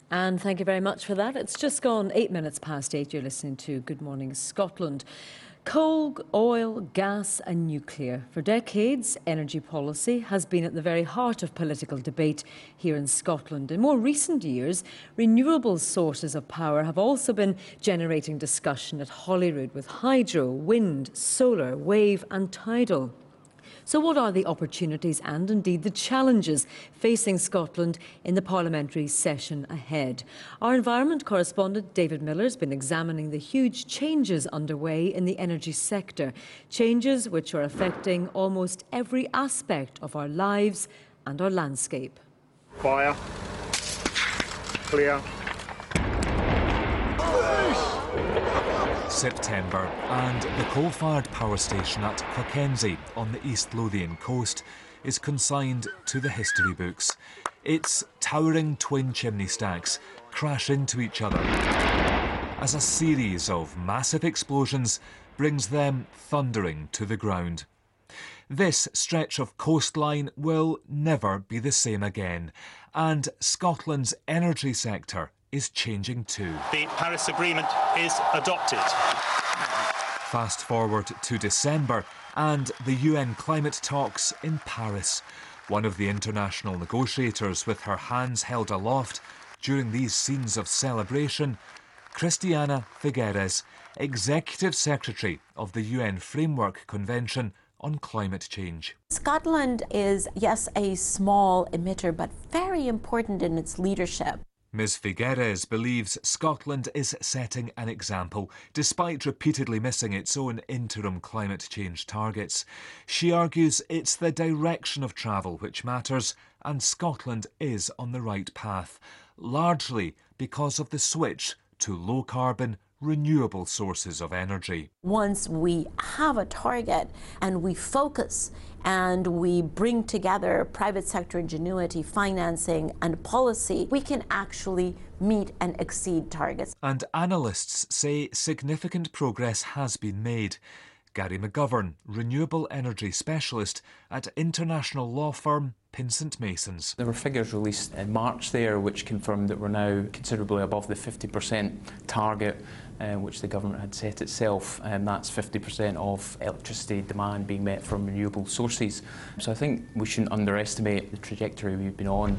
And thank you very much for that. It's just gone 8 minutes past 8. You're listening to Good Morning Scotland. Coal, oil, gas and nuclear. For decades, energy policy has been at the very heart of political debate here in Scotland. In more recent years, renewable sources of power have also been generating discussion at Holyrood with hydro, wind, solar, wave and tidal. So what are the opportunities and indeed the challenges facing Scotland in the parliamentary session ahead? Our environment correspondent David Miller has been examining the huge changes underway in the energy sector, changes which are affecting almost every aspect of our lives and our landscape. Fire. Clear. September, and the coal-fired power station at Clackenzie on the East Lothian coast is consigned to the history books. Its towering twin chimney stacks crash into each other as a series of massive explosions brings them thundering to the ground. This stretch of coastline will never be the same again, and Scotland's energy sector is changing too. The Paris Agreement is adopted. Fast forward to December and the UN climate talks in Paris. One of the international negotiators with her hands held aloft during these scenes of celebration, Christiana Figueres, Executive Secretary of the UN Framework Convention on Climate Change. Scotland is, yes, a small emitter, but very important in its leadership. Ms Figueres believes Scotland is setting an example, despite repeatedly missing its own interim climate change targets. She argues it's the direction of travel which matters, and Scotland is on the right path, largely because of the switch to low-carbon, renewable sources of energy. Once we have a target and we focus and we bring together private sector ingenuity, financing and policy, we can actually meet and exceed targets. And analysts say significant progress has been made. Gary McGovern, renewable energy specialist at international law firm Pinsent Masons. There were figures released in March there which confirmed that we're now considerably above the 50% target which the government had set itself, and that's 50% of electricity demand being met from renewable sources. So I think we shouldn't underestimate the trajectory we've been on.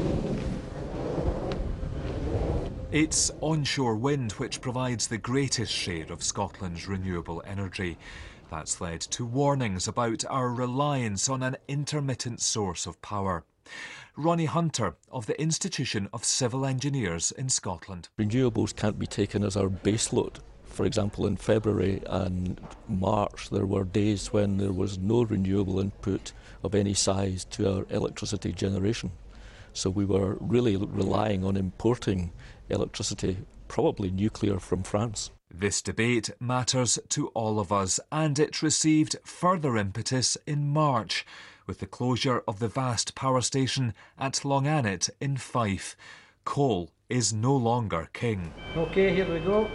It's onshore wind which provides the greatest share of Scotland's renewable energy. That's led to warnings about our reliance on an intermittent source of power. Ronnie Hunter of the Institution of Civil Engineers in Scotland. Renewables can't be taken as our baseload. For example, in February and March there were days when there was no renewable input of any size to our electricity generation. So we were really relying on importing electricity, probably nuclear, from France. This debate matters to all of us, and it received further impetus in March with the closure of the vast power station at Longannet in Fife. Coal is no longer king. OK, here we go.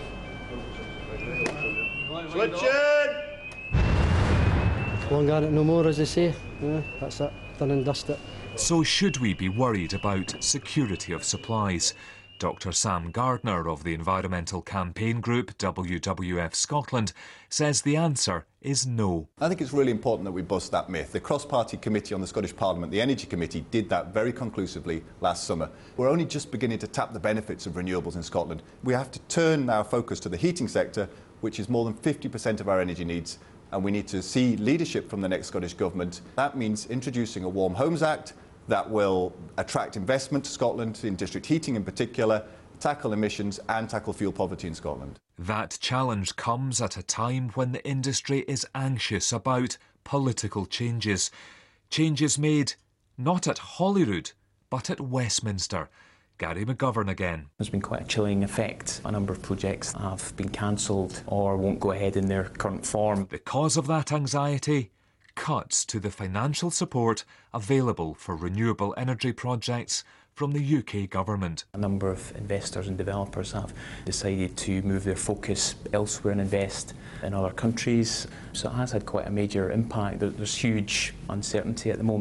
Switch in! Longannet no more, as they say. Yeah, that's it. Done and dusted. So should we be worried about security of supplies? Dr Sam Gardner of the environmental campaign group WWF Scotland says the answer is no. I think it's really important that we bust that myth. The cross-party committee on the Scottish Parliament, the Energy Committee, did that very conclusively last summer. We're only just beginning to tap the benefits of renewables in Scotland. We have to turn our focus to the heating sector, which is more than 50% of our energy needs, and we need to see leadership from the next Scottish Government. That means introducing a Warm Homes Act that will attract investment to Scotland, in district heating in particular, tackle emissions and tackle fuel poverty in Scotland. That challenge comes at a time when the industry is anxious about political changes. Changes made not at Holyrood, but at Westminster. Gary McGovern again. There's been quite a chilling effect. A number of projects have been cancelled or won't go ahead in their current form. The cause of that anxiety? Cuts to the financial support available for renewable energy projects from the UK government. A number of investors and developers have decided to move their focus elsewhere and invest in other countries. So it has had quite a major impact. There's huge uncertainty at the moment.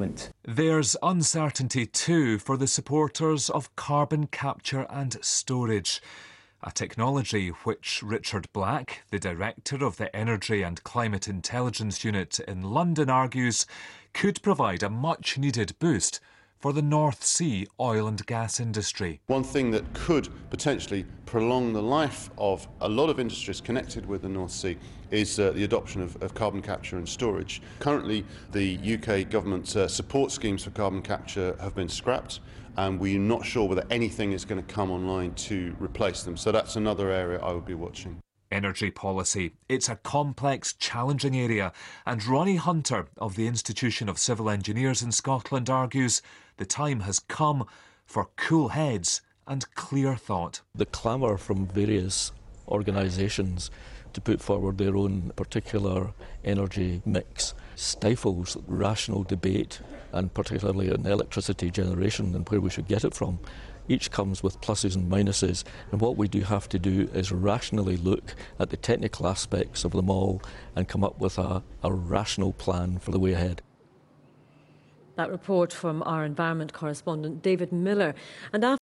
There's uncertainty too for the supporters of carbon capture and storage, a technology which Richard Black, the director of the Energy and Climate Intelligence Unit in London, argues could provide a much-needed boost for the North Sea oil and gas industry. One thing that could potentially prolong the life of a lot of industries connected with the North Sea is the adoption of carbon capture and storage. Currently, the UK government support schemes for carbon capture have been scrapped, and we're not sure whether anything is going to come online to replace them. So that's another area I would be watching. Energy policy. It's a complex, challenging area, and Ronnie Hunter of the Institution of Civil Engineers in Scotland argues the time has come for cool heads and clear thought. The clamour from various organisations to put forward their own particular energy mix stifles rational debate, and particularly in electricity generation and where we should get it from. Each comes with pluses and minuses, and what we do have to do is rationally look at the technical aspects of them all and come up with a rational plan for the way ahead. That report from our environment correspondent David Miller. And after